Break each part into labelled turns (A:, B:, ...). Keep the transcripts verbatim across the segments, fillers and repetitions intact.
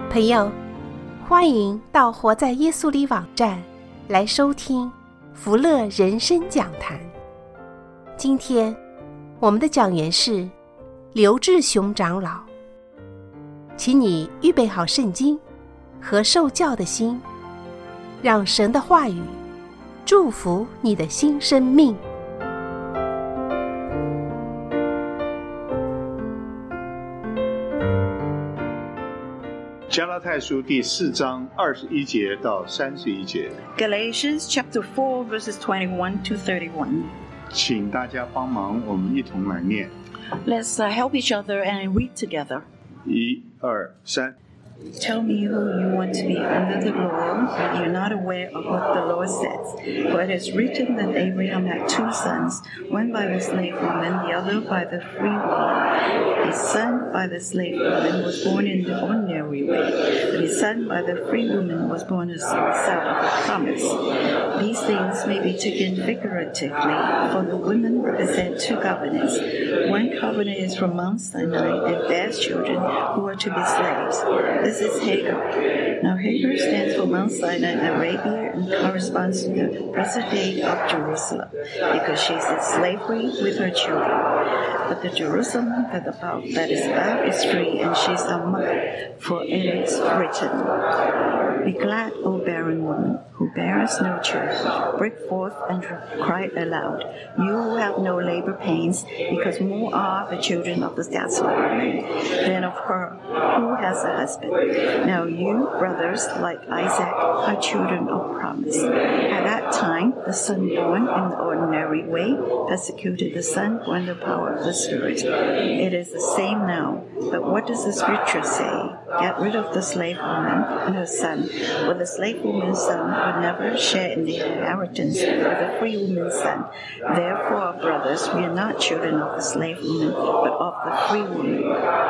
A: 朋友，欢迎到活在耶稣里网站来收听福乐人生讲坛。今天我们的讲员是刘志雄长老，请你预备好圣经和受教的心，让神的话语祝福你的新生命。
B: 加拉太书第四章二十一节到三十一节。
C: Galatians chapter four verses twenty-one to thirty-one.
B: 请大家帮忙，我们一同来念。
C: Let's uh, help each other and read together.
B: 一二三。
C: Tell me who you want to be under the law, but you're not aware of what the law says. For it is written that Abraham had two sons, one by the slave woman, the other by the free woman. His son by the slave woman was born in the ordinary way, but his son by the free woman was born as a result of a promise. These things may be taken figuratively, for the women represent two covenants. One covenant is from Mount Sinai and bears children who are to be slaves. This is Hagar. Now Hagar stands for Mount Sinai in Arabia and corresponds to the present day of Jerusalem, because she is in slavery with her children. But the Jerusalem that, about, that is about is free, and she is our mother, for it is written, Be glad, O barren woman, who bears no child. Break forth and cry aloud, you who have no labor pains, because more are the children of the desolate woman than of her who has a husband. Now you, brothers, like Isaac, are children of promise. At that time, the son born in the ordinary way persecuted the son born in the power of the Spirit. It is the same now. But what does the Scripture say? Get rid of the slave woman and her son, for the slave woman's son would never share in the inheritance of the free woman's son. Therefore, brothers, we are not children of the slave woman, but of the free woman.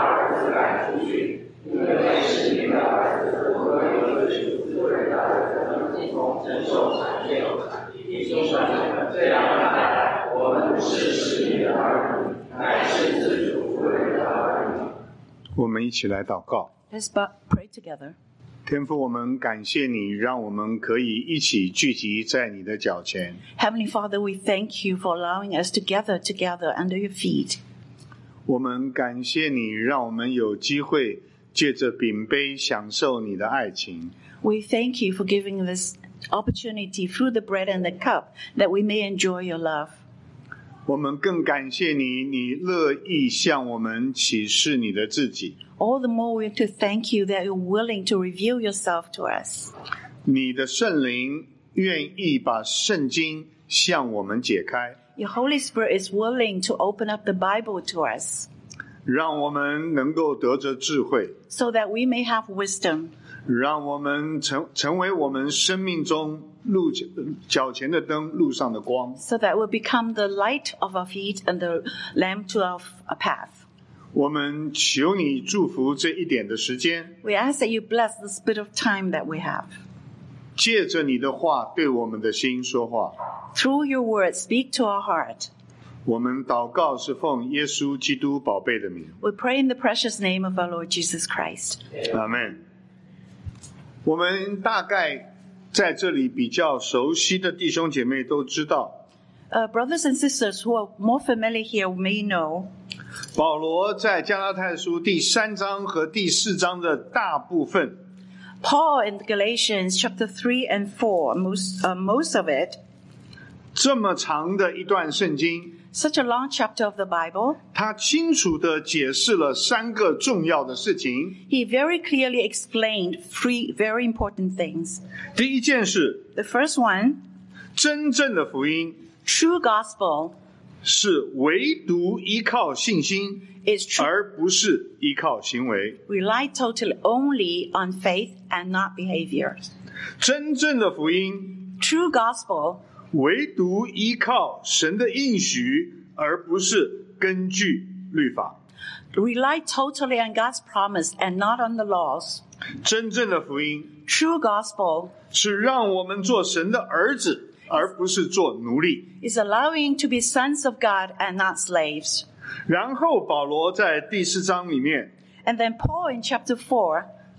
B: 我们一起来祷告。
C: Let's pray together.
B: 天父，我们感谢你，让我们可以一起聚集在你的脚前。
C: Heavenly Father, we thank you for allowing us to gather together under your feet.
B: 我们感谢你，让我们有机会借着饼杯享受你的爱情。
C: We thank you for giving this opportunity through the bread and the cup that we may enjoy your love.
B: 我们更感谢你，你乐意向我们启示你的自己。
C: All the more we have to thank you that you're willing to reveal yourself to us.
B: 你的圣灵愿意把圣经向我们解开，
C: Your Holy Spirit is willing to open up the Bible to us
B: 让我们能够得着智慧，
C: so that we may have wisdom,
B: 让我们成成为我们生命中路脚前的灯，路上的光。
C: so that we'll become the light of our feet and the lamp to our path.
B: 我们求你祝福这一点的时间，
C: We ask that you bless this bit of time that we have.
B: 借着你的话对我们的心说话。
C: Through your word, speak to our heart.
B: 我们祷告是奉耶稣基督宝贝的名，
C: We pray in the precious name of our Lord Jesus Christ.
B: 阿们。我们大概在这里比较熟悉的弟兄姐妹都知道，
C: Uh, brothers and sisters who are more familiar here may know
B: 保罗在加拉太书第三章和第四章的大部分
C: Paul in Galatians chapter three and four, most, uh, most of it,
B: 这么长的一段圣经，
C: such a long chapter of the Bible,
B: 他清楚地解释了三个重要的事情。
C: he very clearly explained three very important things.
B: 第一件事，
C: The first one,
B: 真正的福音
C: true gospel
B: 是唯独依靠信心，
C: is true,
B: 而不是依靠行为。
C: rely totally only on faith and not behavior.
B: 真正的福音
C: True gospel
B: 唯独依靠神的应许，而不是根据律法。
C: rely totally on God's promise and not on the laws.
B: 真正的福音
C: True gospel
B: 是让我们做神的儿子，而不是做奴隶。
C: is allowing to be sons of God and not slaves.
B: 然后保罗在第四章里面
C: And then Paul in chapter four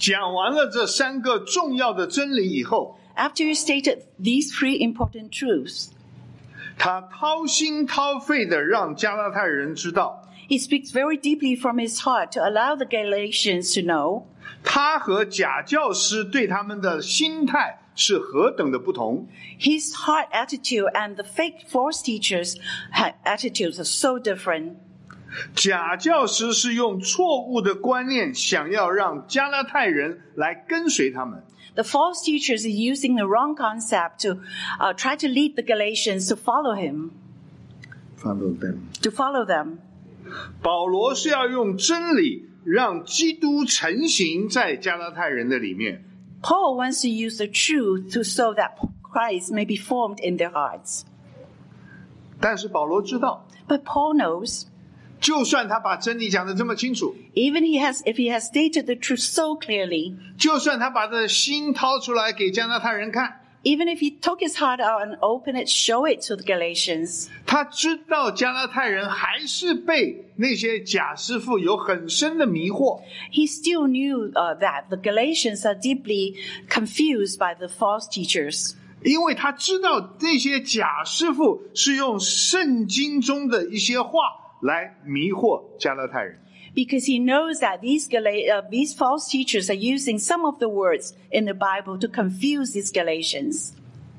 B: 讲完了这三个重要的真理以后，
C: After he stated these three important truths,
B: 他掏心掏肺的让加拉太人知道，
C: he speaks very deeply from his heart to allow the Galatians to know
B: 他和假教师对他们的心态是何等的不同。
C: his heart attitude and the fake false teachers' attitudes are so different.
B: 假教师是用错误的观念想要让加拉太人来跟随他们，
C: The false teachers are using the wrong concept to uh, try to lead the Galatians to follow him,
B: Follow them.
C: to follow them.
B: 保罗是要用真理让基督成型在加拉太人的里面，
C: Paul wants to use the truth to so that Christ may be formed in their hearts.
B: 但是保罗知道，
C: But Paul knows,
B: 就算他把真理讲得这么清楚，
C: even he has, if he has stated the truth so clearly,
B: 就算他把他的心掏出来给加拉太人看，
C: even if he took his heart out and opened it, show it to the Galatians,
B: 他知道加拉太人还是被那些假师傅有很深的迷惑，
C: he still knew uh, that the Galatians are deeply confused by the false teachers.
B: 因为他知道那些假师傅是用圣经中的一些话来迷惑加拉太人。
C: Because he knows that these, Gala- uh, these false teachers are using some of the words in the Bible to confuse these Galatians.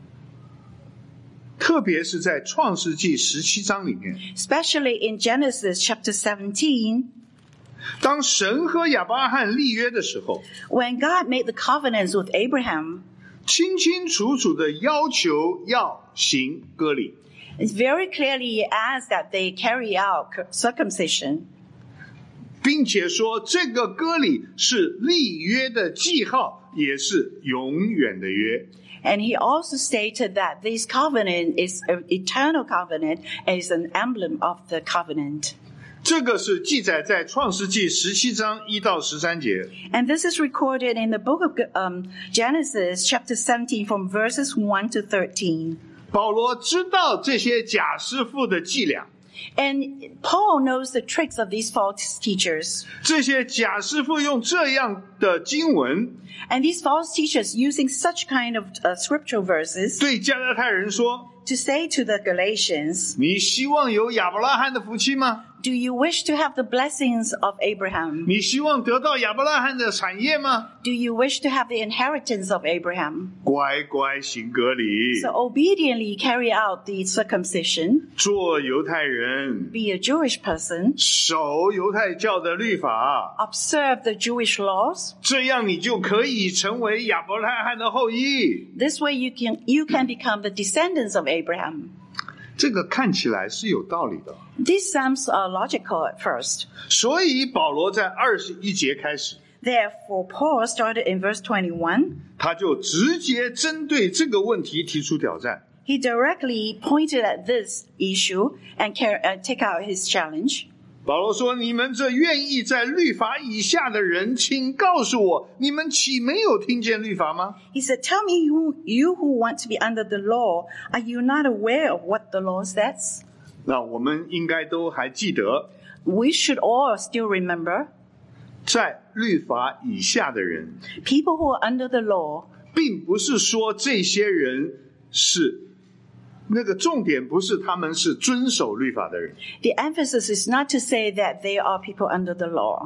B: 特别是在创世纪十七章里面，
C: Especially in Genesis chapter seventeen,
B: 当神和亚伯拉罕立约的时候，
C: when God made the covenants with Abraham,
B: 清清楚楚的要求要行割礼，
C: it's very clearly asked that they carry out circumcision,
B: 并且说这个割礼是立约的记号，也是永远的约。
C: and he also stated that this covenant is an eternal covenant and is an emblem of the covenant.
B: 这个是记载在创世纪十七章一到十三节。
C: And this is recorded in the book of um, Genesis chapter seventeen from verses one to thirteen.
B: 保罗知道这些假师傅的伎俩，
C: And Paul knows the tricks of these false teachers.
B: 这些假师傅用这样的经文
C: And these false teachers using such kind of uh, scriptural verses
B: 对加拉太人说，
C: to say to the Galatians,
B: 你希望有亚伯拉罕的福气吗？
C: do you wish to have the blessings of Abraham?
B: 你希望得到亚伯拉罕的产业吗？
C: Do you wish to have the inheritance of Abraham?
B: 乖乖行割礼，
C: So obediently carry out the circumcision,
B: 做犹太人，
C: be a Jewish person,
B: 守犹太教的律法，
C: observe the Jewish laws.
B: 这样你就可以成为亚伯拉罕的后裔。
C: This way you can, you can become the descendants of Abraham.
B: 这个看起来是有道理的，
C: This sounds uh, logical at first.
B: 所以保罗在二十一节开始，
C: Therefore, Paul started in verse twenty-one.
B: 他就直接针对这个问题提出挑战。
C: He directly pointed at this issue and car- uh, take out his challenge.
B: 保罗说：“你们这愿意在律法以下的人，请告诉我，你们岂没有听见律法吗？”
C: He said, tell me, you, you who want to be under the law, are you not aware of what the law says?
B: 那我们应该都还记得，
C: We should all still remember,
B: 在律法以下的人，
C: people who are under the law,
B: 并不是说这些人是那个重点，不是他们是遵守律法的人。
C: the emphasis is not to say that they are people under the law.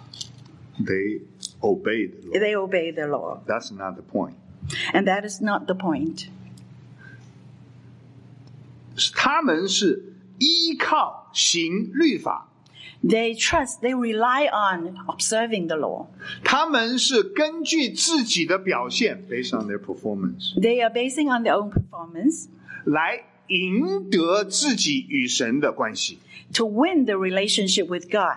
B: They obey the law.
C: They obey the law.
B: That's not the point.
C: And that is not the point.
B: 他们是依靠行律法，
C: They trust, they rely on observing the law.
B: 他们是根据自己的表现 ，based on their performance，
C: They are basing on their own performance
B: 来赢得自己与神的关系。
C: to win the relationship with God.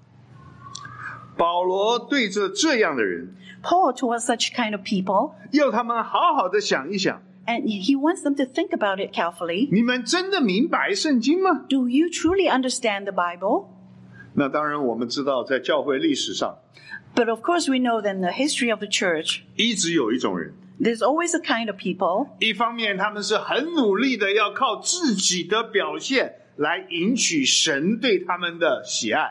B: 保罗对着这样的人，
C: Paul towards such kind of people,
B: 要他们好好的想一想：
C: and he wants them to think about it carefully.
B: 你们真的明白圣经吗？
C: Do you truly understand the Bible?
B: 那当然，我们知道在教会历史上，
C: But of course we know that in the history of the church,
B: 一直有一种人，
C: there's always a kind of people.
B: 一方面他们是很努力的要靠自己的表现来赢取神对他们的喜爱。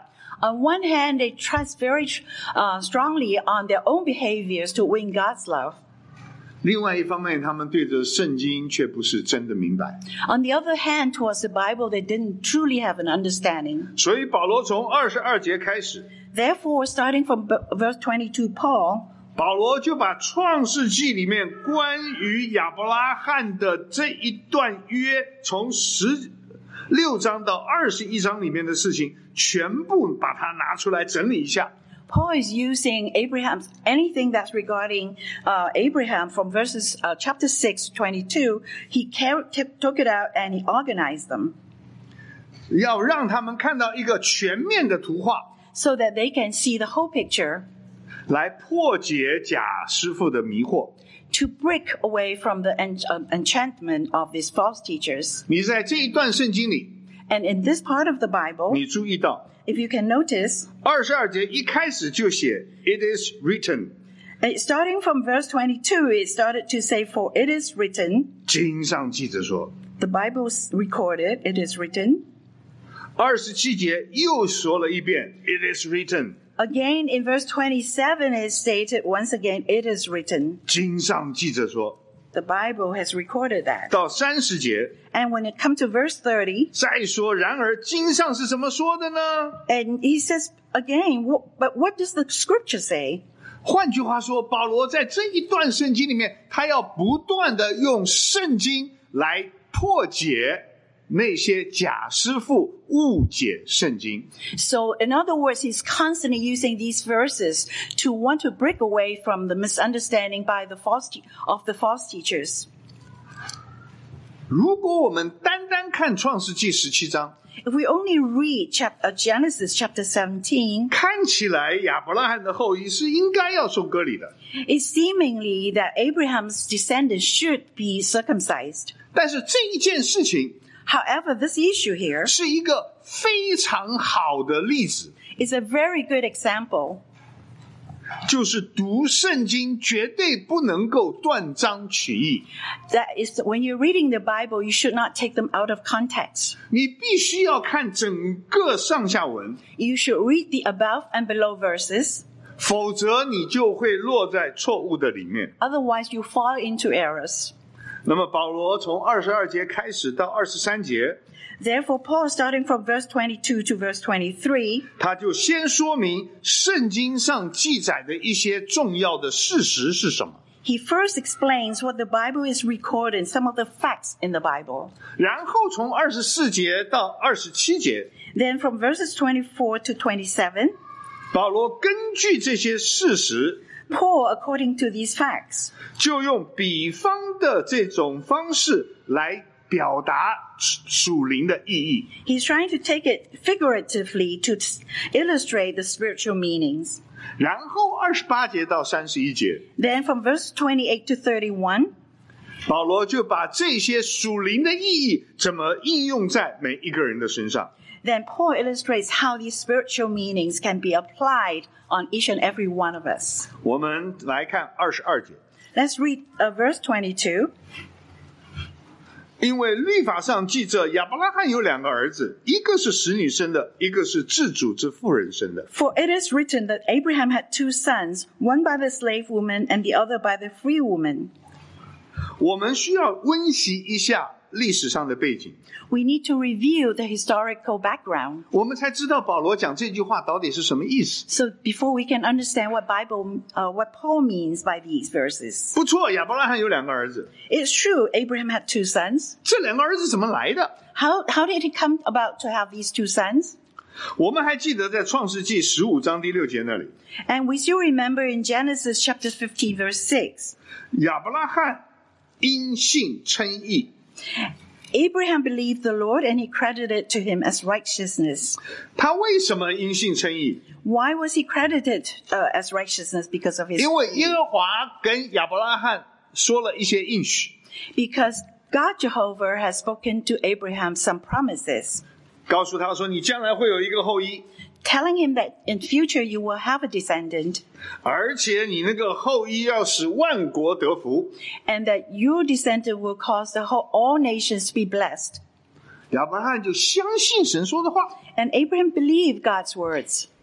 C: On one hand, they trust very uh, strongly on their own behaviors to win God's love.
B: 另外一方面，他们对着圣经却不是真的明白。
C: On the other hand, towards the Bible, they didn't truly have an understanding.
B: 所以保罗从二十二节开始，
C: Therefore, starting from verse twenty-two, Paul,
B: 保罗就把创世纪里面关于亚伯拉罕的这一段约，从十六章到二十一章里面的事情，全部把它拿出来整理一下。
C: Paul is using Abraham's anything that's regarding uh, Abraham from verses uh, chapter six to twenty-two. He carried, t- took it out and he organized them
B: 要让他们看到一个全面的图画，
C: so that they can see the whole picture,
B: 来破解假师傅的迷惑。
C: to break away from the en- uh, enchantment of these false teachers.
B: 你在这一段圣经里，
C: And in this part of the Bible,
B: 你注意到
C: if you can notice,
B: 二十二节一开始就写 "It is written"，
C: uh, starting from verse twenty-two, it started to say, "For it is written."
B: 经上记着说。
C: The Bible's recorded, it is written.
B: 二十七节又说了一遍 "It is written"，
C: Again, in verse twenty-seven, it stated once again, "It is written."
B: 经上记着说。
C: The Bible has recorded that.
B: 到三十节
C: And when it comes to verse thirty,
B: 再说，然而经上是怎么说的呢？
C: and he says again, "Wh- but what does the scripture say?"
B: 换句话说，保罗在这一段圣经里面，他要不断的用圣经来破解那些假师傅误解圣经。
C: So, in other words, he's constantly using these verses to want to break away from the misunderstanding by the false te- of the false teachers.
B: 如果我们单单看创世纪十七章，
C: If we only read chap- uh, Genesis chapter seventeen,
B: 看起来亚伯拉罕的后裔是应该要受割礼的，
C: it's seemingly that Abraham's descendants should be circumcised.
B: 但是这一件事情
C: However, this issue here
B: 是一个非常好的例子，
C: is a very good example.
B: 就是读圣经绝对不能够断章取义，
C: That is, when you're reading the Bible, you should not take them out of context.
B: 你必须要看整个上下文，
C: You should read the above and below verses.
B: 否则你就会落在错误的里面。
C: Otherwise, you fall into errors.
B: 那么保罗从二十二节开始到二十三节，
C: Therefore, Paul, starting from verse twenty-two to verse twenty-three,
B: 他就先说明圣经上记载的一些重要的事实是什么，
C: he first explains what the Bible is recording, some of the facts in the Bible.
B: 然后从二十四节到二十七节，
C: Then from verses twenty-four to twenty-seven,
B: 保罗根据这些事实，
C: Paul, according to these facts,
B: 就用比方的这种方式来表达属灵的意义。
C: he's trying to take it figuratively to illustrate the spiritual meanings.
B: 然后二十八节到三十一节，
C: Then from verse twenty-eight to thirty-one,
B: 保罗就把这些属灵的意义怎么应用在每一个人的身上。
C: then Paul illustrates how these spiritual meanings can be applied on each and every one of us.
B: 我们来看二十二节，
C: Let's read uh, verse twenty-two.
B: 因为律法上记着亚伯拉罕有两个儿子，一个是使女生的，一个是自主之妇人生的。
C: For it is written that Abraham had two sons, one by the slave woman and the other by the free woman.
B: 我们需要温习一下历史上的背景，
C: We need to review the historical background
B: 我们才知道保罗讲这句话到底是什么意思。
C: so before we can understand what Bible, uh, what Paul means by these verses.
B: 不错，亚伯拉罕有两个儿子，
C: It's true, Abraham had two sons.
B: 这两个儿子怎么来的？
C: How, how did he come about to have these two sons?
B: 我们还记得在创世纪十五章第六节那里，
C: And we still remember in Genesis chapter fifteen, verse six,
B: 亚伯拉罕因信称义。
C: Abraham believed the Lord and he credited to him as righteousness.
B: 他为什么因信称义？
C: Why was he credited uh, as righteousness? Because of his
B: 因为耶和华跟亚伯拉罕说了一些应许，
C: because God Jehovah has spoken to Abraham some promises,
B: 告诉他说你将来会有一个后裔，
C: telling him that in future you will have a descendant
B: 而且你那个后裔要使万国得福。
C: and that your descendant will cause the whole all nations to be blessed.
B: 亚伯拉罕就相信神说的话，
C: And Abraham believed God's words.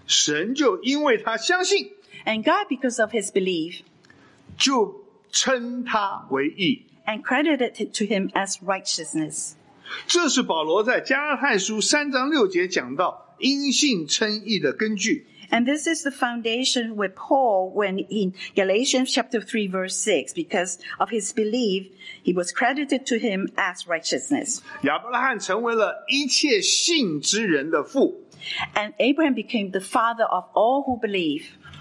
B: 神就因为他相信，
C: And God, because of his belief,
B: 就称他为义。
C: and credited it to him as righteousness.
B: 这是保罗在加拉太书三章六节讲到因信称义的根据。
C: And this is the foundation with Paul when in Galatians chapter three verse six, because of his belief, he was credited to him as righteousness.
B: 亚伯拉罕成为了一切信之人的父。
C: And Abraham became the father of all who believe.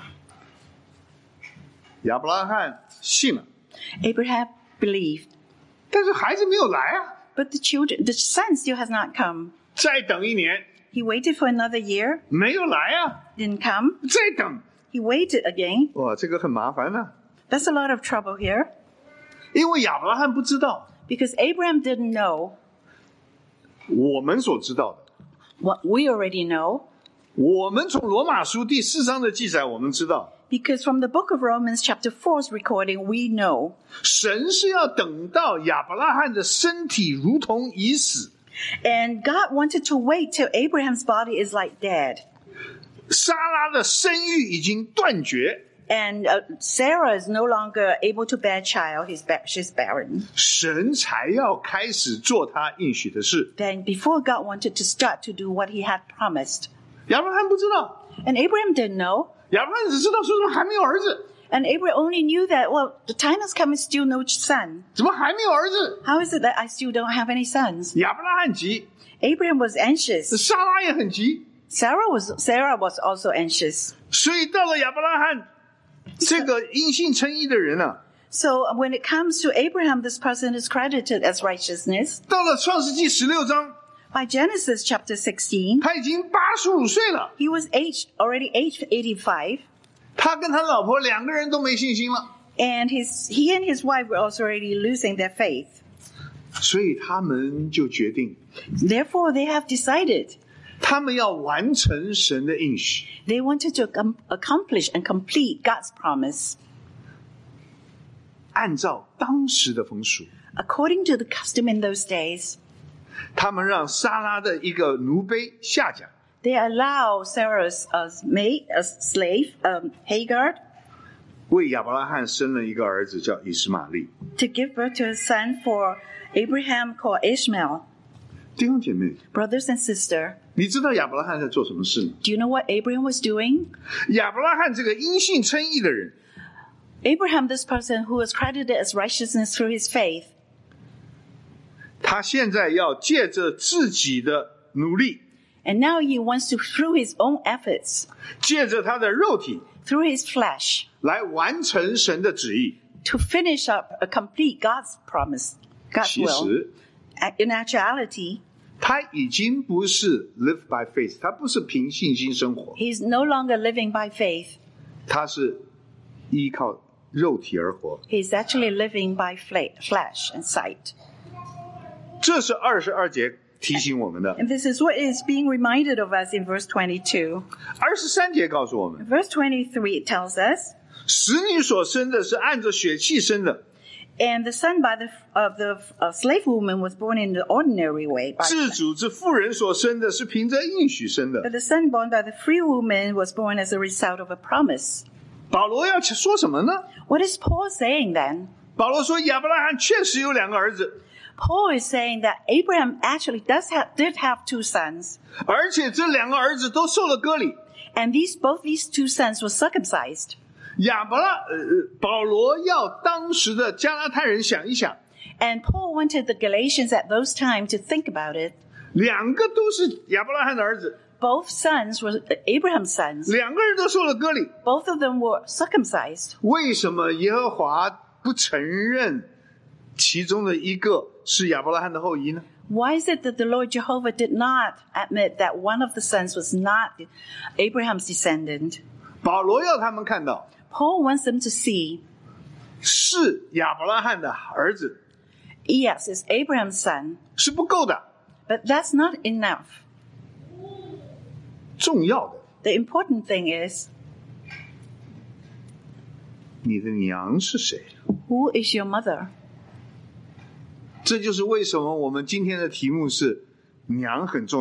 B: 亚伯拉罕信了，
C: Abraham believed,
B: 但是孩子没有来啊，
C: but the children, the son still has not come.
B: 再等一年，
C: He waited for another year,
B: 没有来啊，
C: didn't come.
B: 再等，
C: He waited again.
B: 哇，这个很麻烦啊，
C: That's a lot of trouble here,
B: 因为亚伯拉罕不知道
C: because Abraham didn't know
B: 我们所知道的。
C: what we already know,
B: 我们从罗马书第四章的记载，我们知道
C: because from the book of Romans chapter four's recording, we know
B: 神是要等到亚伯拉罕的身体如同已死，
C: and God wanted to wait till Abraham's body is like dead.
B: 撒拉的生育已经断绝，
C: And uh, Sarah is no longer able to bear child. He's ba- she's barren.
B: 神才要开始做他应许的事。
C: Then before God wanted to start to do what he had promised.
B: 亚伯拉罕不知道，
C: And Abraham didn't know.
B: 亚伯拉罕只知道说怎么还没有儿子，
C: And Abraham only knew that, well, the time has come and still no son.
B: 怎么还没有儿子？
C: How is it that I still don't have any sons?
B: 亚伯拉罕急，
C: Abraham was anxious.
B: 撒拉也很急，
C: Sarah was, Sarah was also anxious.
B: 所以到了亚伯拉罕这个因信称义的人啊，
C: So when it comes to Abraham, this person is credited as righteousness.
B: 到了创世纪十六章，
C: By Genesis chapter sixteen,
B: 他已经八十五岁了，
C: he was aged, already aged eighty-five.
B: 他跟他老婆两个人都没信心了，
C: And his, he and his wife were also already losing their faith.
B: 所以他们就决定，
C: Therefore, they have decided
B: 他们要完成神的应许，
C: they wanted to com- accomplish and complete God's promise
B: 按照当时的风俗，
C: according to the custom in those days.
B: 他们让撒拉的一个奴婢夏甲
C: They allow Sarah's uh, maid, a slave, um, Hagar,
B: 为亚伯拉罕生了一个儿子，叫以实玛利。
C: to give birth to a son for Abraham called Ishmael.
B: 弟兄姐妹，
C: Brothers and sisters,
B: 你知道亚伯拉罕在做什么事吗？
C: do you know what Abraham was doing?
B: 亚伯拉罕这个因信称义的人，
C: Abraham, this person who was credited as righteousness through his faith,
B: 他现在要借着自己的努力，
C: and now he wants to, through his own efforts,
B: 借着他的肉体
C: through his flesh,
B: 来完成神的旨意。
C: to finish up, uh, complete God's promise, God's
B: 其
C: will.
B: 实
C: In actuality,
B: 他已经不是 live by faith， 他不是凭信心生活，
C: he's no longer living by faith.
B: 他是依靠肉体而活。
C: He's actually living by fle- flesh and sight.
B: 这是二十二节提醒我们的。
C: And this is what is being reminded of us in verse twenty-two.
B: 二十三节告诉我们，
C: Verse twenty-three, it tells us,
B: 使女所生的是按着血气生的，
C: and the son by the of the uh, slave woman was born in the ordinary way, by,
B: 自主之妇人所生的是凭着应许生的
C: but。the son born by the free woman was born as a result of a promise.
B: 保罗要说什么呢？
C: What is Paul saying then?
B: 保罗说亚伯拉罕确实有两个儿子，
C: Paul is saying that Abraham actually does have, did have two sons,
B: 而且这两个儿子都受了割礼。
C: and these both these two sons were circumcised.
B: 亚伯拉呃呃，保罗要当时的加拉太人想一想，
C: And Paul wanted the Galatians at those times to think about it.
B: 两个都是亚伯拉罕的儿子，
C: Both sons were Abraham's sons.
B: 两个人都受了割礼，
C: Both of them were circumcised.
B: 为什么耶和华不承认其中的一个是亚伯拉罕的后裔呢？
C: Why is it that the Lord Jehovah did not admit that one of the sons was not Abraham's descendant?
B: 保罗要他们看到
C: Paul wants them to see,
B: 是亚伯拉罕的儿子
C: yes, it's Abraham's son,
B: 是不够的，
C: but that's not enough.
B: 重要的，
C: The important thing is,
B: 你的娘是谁？
C: who is your mother?
B: 这就是为什么我们今天的题目是娘很重要。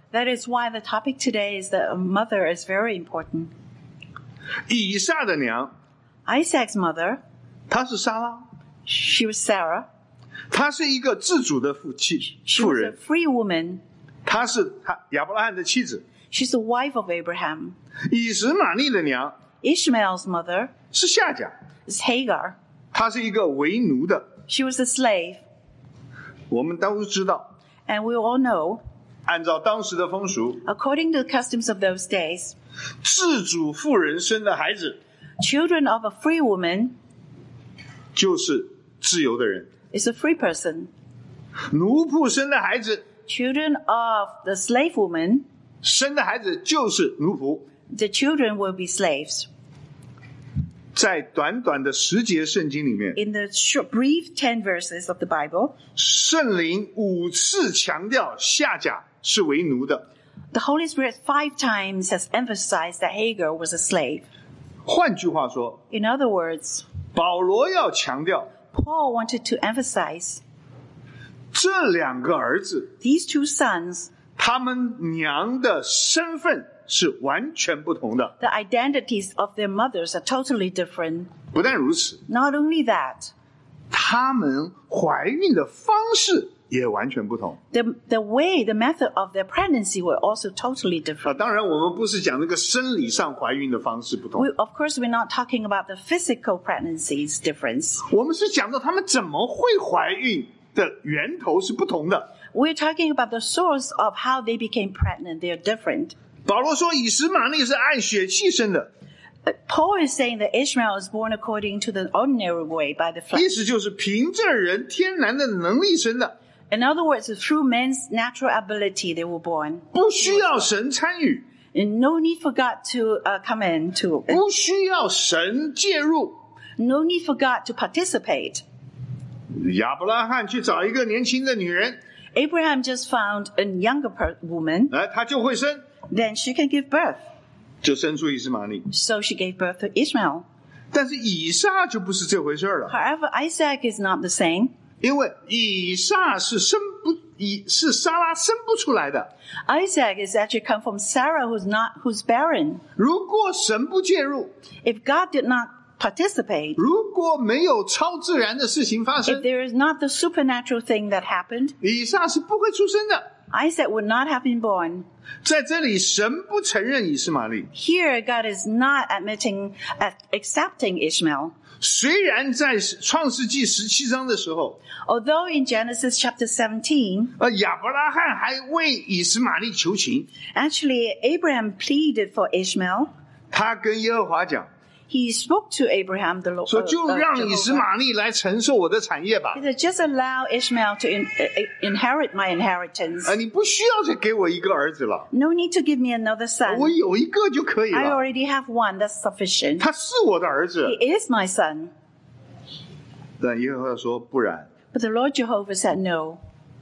C: That is why the topic today is that a mother is very important.
B: 以撒的娘，
C: Isaac's mother,
B: 她是撒拉，
C: she was Sarah.
B: 她是一个自主的妇妻
C: She
B: 妇
C: was a
B: 人，
C: free woman.
B: 她是她亚伯拉罕的妻子。
C: She's the wife of Abraham.
B: 以实玛利的娘
C: Ishmael's mother
B: 是夏甲，
C: is Hagar.
B: 她是一个为奴的。
C: She was a slave.
B: 我们都知道，
C: And we all know,
B: 按照当时的风俗，
C: according to the customs of those days,
B: 自主妇人生的孩子
C: children of a free woman
B: 就是自由的人，
C: is a free person.
B: 奴仆生的孩子
C: Children of the slave woman,
B: 生的孩子就是奴仆。
C: the children will be slaves.
B: 在短短的十节圣经里面，
C: In the short, brief ten verses of the Bible,
B: 圣灵五次强调夏甲是为奴的。
C: the Holy Spirit five times has emphasized that Hagar was a slave.
B: 换句话说，
C: In other words,
B: 保罗要强调
C: Paul wanted to emphasize
B: 这两个儿子
C: these two sons,
B: 他们娘的身份是完全不同的。
C: the identities of their mothers are totally different.
B: 不但如此，
C: Not only that,
B: 他们怀孕的方式也完全不同。
C: the, the way, the method of their pregnancy were also totally
B: 啊，
C: different.
B: 当然我们不是讲那个生理上怀孕的方式不同，
C: We, of course, we're not talking about the physical pregnancy's difference.
B: 我们是讲到他们怎么会怀孕的源头是不同的。
C: We're talking about the source of how they became pregnant. They're different.
B: 保罗说，以实玛利是按血气生的，
C: Uh, Paul is saying that Ishmael is born according to the ordinary way by the
B: 意
C: flesh.
B: 思就是凭着人天然的能力生的，
C: In other words, through man's natural ability they were born.
B: 不需要神参与，
C: And no need for God to uh, come in, to,
B: 不需要神介入。
C: no need for God to participate.
B: 亚伯拉罕去找一个年轻的女人，
C: Abraham just found a younger per- woman,
B: 哎，他就会生，
C: then she can give birth.
B: 就生出以实玛利。
C: So she gave birth to Ishmael.
B: 但是以撒就不是这回事了，
C: However, Isaac is not the same.
B: 因为以撒是生不以是撒拉生不出来的。
C: Isaac is actually come from Sarah, who's not, who's barren.
B: 如果神不介入，
C: If God did not participate,
B: 如果没有超自然的事情发
C: if
B: 生，
C: there is not the supernatural thing that happened,
B: 以撒是不会出生的。
C: Isaac would not have been born.
B: 在这里，神不承认以实玛利。
C: Here, God is not admitting, uh, accepting Ishmael.
B: 虽然在创世纪十七章的时候，
C: Although in Genesis chapter seventeen,
B: 呃，亚伯拉罕还为以实玛利求情，
C: actually Abraham pleaded for Ishmael.
B: 他跟耶和华讲
C: He spoke to Abraham, the Lord.
B: 说：“
C: uh,
B: 就
C: uh,
B: 让以实
C: Jehovah.
B: 玛利来承受我的产业吧。
C: He said, just allow Ishmael to in, uh, inherit my inheritance.
B: 啊，你不需要再给我一个儿子了，
C: No need to give me another son.
B: 我有一个就可以
C: I
B: 了。
C: already have one. That's sufficient.
B: 他是我的儿子。
C: He is my son.
B: 但耶和华说不然，
C: But the Lord Jehovah said, no.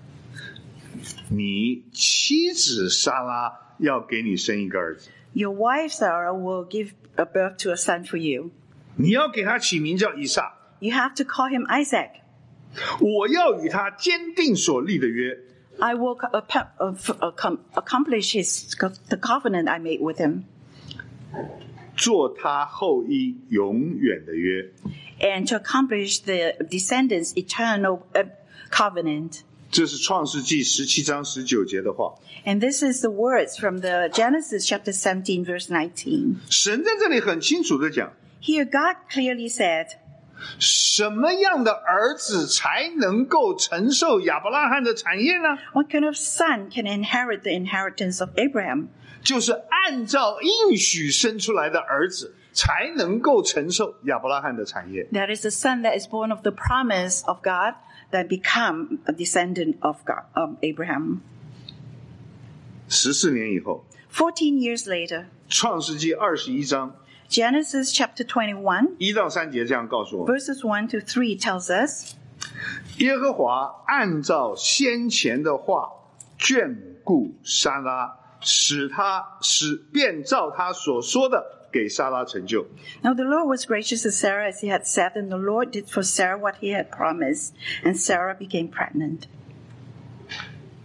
B: 你妻子撒拉要给你生一个儿子，
C: Your wife Sarah will give a birth to a son for you.
B: 你要给他起名叫以撒。
C: You have to call him Isaac.
B: 我要与他坚定所立的约。
C: I will co- uh, uh, uh, accomplish his the covenant I made with him,
B: 做他后裔永远的约。
C: and to accomplish the descendants' eternal uh, covenant.
B: 这是创世纪十七章十九节的话。
C: And this is the words from the Genesis chapter seventeen, verse nineteen.
B: 神在这里很清楚的讲，
C: Here, God clearly said,
B: 什么样的儿子才能够承受亚伯拉罕的产业呢？
C: what kind of son can inherit the inheritance of Abraham?
B: 就是按照应许生出来的儿子，才能够承受亚伯拉罕的产业。
C: That is the son that is born of the promise of God that become a descendant of God, of Abraham.
B: 十四年以后，
C: Fourteen years later,
B: 创世纪二十一章
C: Genesis chapter twenty-one,
B: 一到三节这样告诉我们：
C: verses one to three tells us,
B: 耶和华按照先前的话眷顾撒拉，使他使便照他所说的给撒拉成就。
C: Now the Lord was gracious to Sarah as he had said, and the Lord did for Sarah what he had promised, and Sarah became pregnant.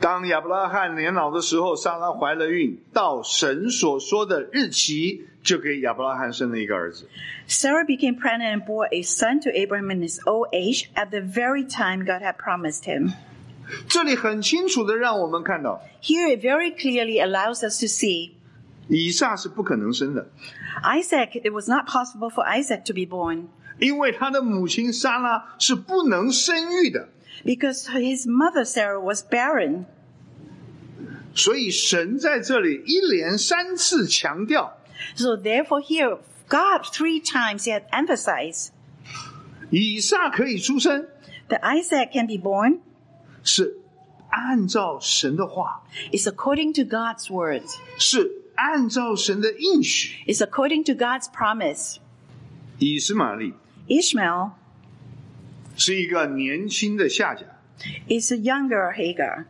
B: 当亚伯拉罕年老的时候，撒拉怀了孕，到神所说的日期，就给亚伯拉罕生了一个儿子。
C: Sarah became pregnant and bore a son to Abraham in his old age at the very time God had promised him.
B: 这里很清楚的让我们看到，
C: Here it very clearly allows us to see
B: 以撒是不可能生的，
C: Isaac, it was not possible for Isaac to be born
B: 因为他的母亲撒拉是不能生育的。
C: because his mother Sarah was barren.
B: 所以神在这里一连三次强调，
C: So therefore here, God three times he had emphasized
B: 以撒可以出生，
C: that Isaac can be born
B: 是按照神的话，
C: is according to God's words.
B: 是按照神的应许。
C: It's according to God's promise.
B: 以实玛利
C: Ishmael
B: 是一个年轻的夏甲，
C: is a younger Hagar.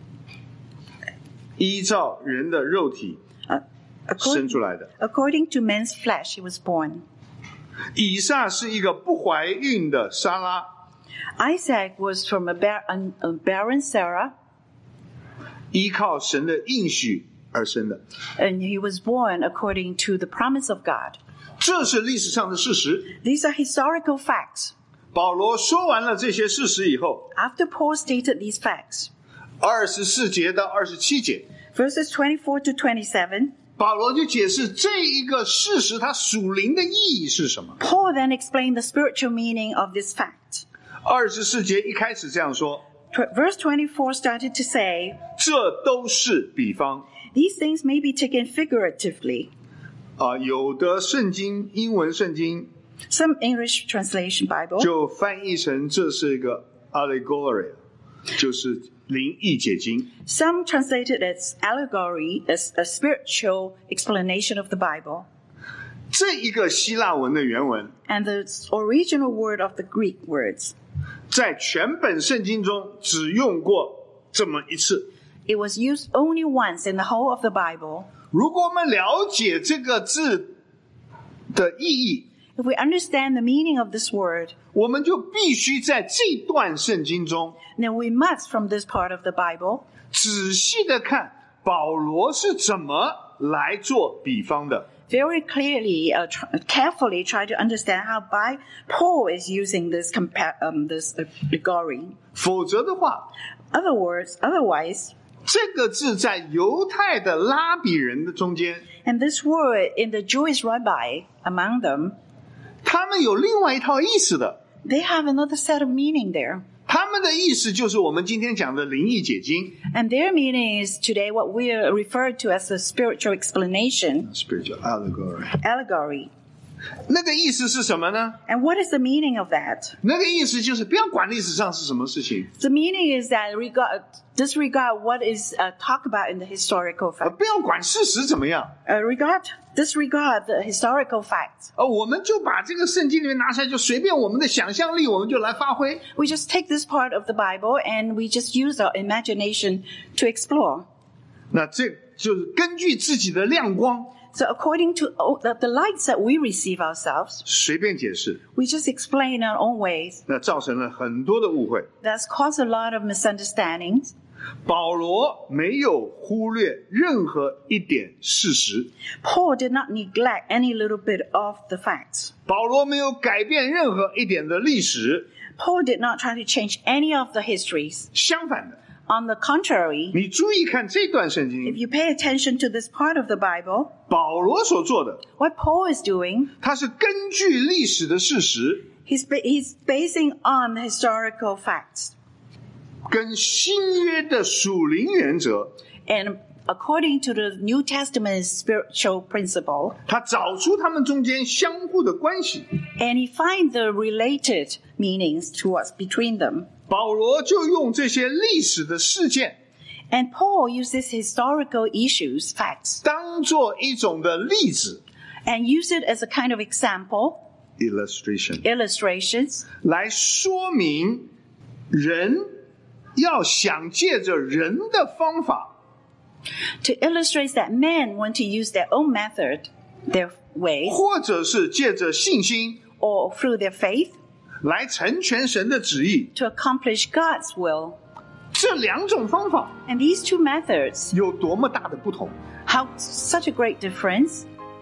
B: 依照人的肉体
C: Uh,
B: 生
C: according,
B: 出来的。
C: according to men's flesh, he was born.
B: 以撒是一个不怀孕的撒拉，
C: Isaac was from a, bar- a barren Sarah,
B: 依靠神的应许而生的。
C: and he was born according to the promise of God.
B: 这是历史上的事实。
C: These are historical facts.
B: 保罗说完了这些事实以后，
C: After Paul stated these facts,
B: 二十四节到二十七节，
C: verses twenty-four to twenty-seven,
B: 保罗就解释这一个事实它属灵的意义是什么。
C: Paul then explained the spiritual meaning of this fact.
B: 二十四节一开始这样说，
C: Tw- Verse twenty-four started to say,
B: 这都是比方。
C: these things may be taken figuratively.
B: 啊，有的圣经英文圣经
C: Some English translation Bible
B: 就翻译成这是一个 allegory， 就是灵意解经。
C: Some translated as allegory, as a spiritual explanation of the Bible.
B: 这一个希腊文的原文，
C: And the original word of the Greek words.
B: 在全本圣经中只用过这么一次。
C: It was used only once in the whole of the Bible.
B: 如果我们了解这个字的意义，
C: If we understand the meaning of this word,
B: 我们就必须在这段圣经中
C: then we must, from this part of the Bible,
B: 仔细的看保罗是怎么来做比方的。
C: very clearly, uh, tr- carefully try to understand how by Paul is using this compa- um, this allegory.
B: 否则的话，
C: Other words, otherwise,
B: 这个字在犹太的拉比人的中间，
C: and this word in the Jewish rabbi among them,
B: 他们有另外一套意思的。
C: they have another set of meaning there.
B: 他们的意思就是我们今天讲的灵意解经
C: And their meaning is today what we are referred to as a spiritual explanation,
B: spiritual allegory。
C: allegory.
B: 那个意思是什么呢？
C: And what is the meaning of that?
B: 那个意思就是不要管历史上是什么事情，
C: The meaning is that regard, disregard what is uh, talked about in the historical
B: 呃，
C: fact.
B: 不要管事实怎么样，
C: Uh, regard, disregard the historical facts.
B: 呃，我们就把这个圣经里面拿出来，就随便我们的想象力，我们就来发挥。
C: We just take this part of the Bible and we just use our imagination to explore.
B: 那这就是根据自己的亮光
C: So according to oh, the, the lights that we receive ourselves,
B: 随便解释，
C: we just explain our own ways.
B: 那造成了很多的误会。
C: That's caused a lot of misunderstandings.
B: 保罗没有忽略任何一点事实，
C: Paul did not neglect any little bit of the facts.
B: 保罗没有改变任何一点的历史，
C: Paul did not try to change any of the histories.
B: 相反的，
C: On the contrary,
B: 你注意看这段圣
C: if
B: 经，
C: you pay attention to this part of the Bible,
B: 保罗所做的，
C: what Paul is doing,
B: 他是根据历史的事实，
C: he's, ba- he's basing on the historical facts.
B: 跟新约的属灵原则，
C: And according to the New Testament's spiritual principle,
B: 他找出他们中间相互的关系。
C: and he finds the related meanings towards between them.
B: 保罗就用这些历史的事件
C: And Paul uses historical issues, facts,
B: 当做一种的例子
C: and use it as a kind of example,
B: illustration
C: illustrations,
B: 来说明人要想借着人的方法
C: to illustrate that men want to use their own method, their way,
B: 或者是借着信心
C: or through their faith,
B: 来成全神的旨意，
C: to accomplish God's will.
B: 这两种方法
C: And these two methods,
B: 有多么大的不同？
C: how such a great difference.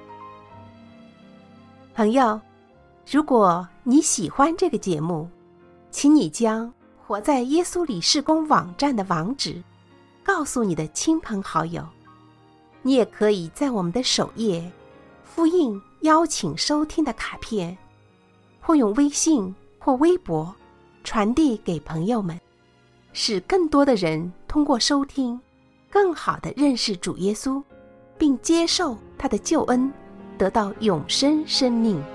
A: 朋友，如果你喜欢这个节目，请你将活在耶稣里事工网站的网址告诉你的亲朋好友。你也可以在我们的首页复印邀请收听的卡片，或用微信或微博传递给朋友们，使更多的人通过收听更好地认识主耶稣，并接受他的救恩，得到永生生命。